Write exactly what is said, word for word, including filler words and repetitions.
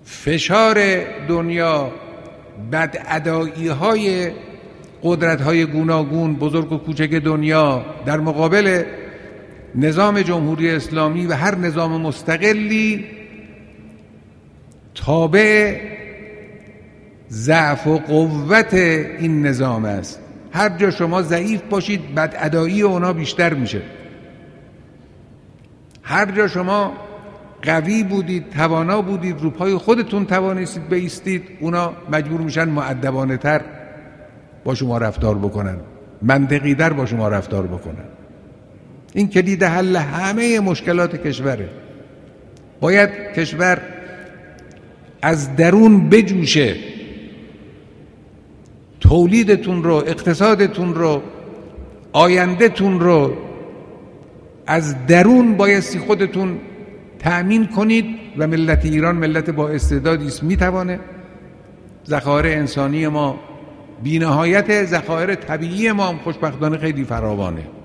فشار دنیا، بدادایی های قدرت های گوناگون بزرگ و کوچک دنیا در مقابل نظام جمهوری اسلامی و هر نظام مستقلی تابع ضعف و قوت این نظام است. هر جا شما ضعیف باشید بدادایی اونا بیشتر میشه، هر جا شما قوی بودید، توانا بودید، رو پای خودتون توانستید بایستید، اونا مجبور میشن مؤدبانه تر با شما رفتار بکنن، منطقی در با شما رفتار بکنن. این کلید حل همه مشکلات کشوره. باید کشور از درون بجوشه، تولیدتون رو، اقتصادتون رو، آیندهتون رو از درون بایستی خودتون تأمین کنید و ملت ایران ملت با استعدادی است، میتوانه. ذخایر انسانی ما بی‌نهایت، ذخایر طبیعی ما هم خوشبختانه خیلی فراوانه.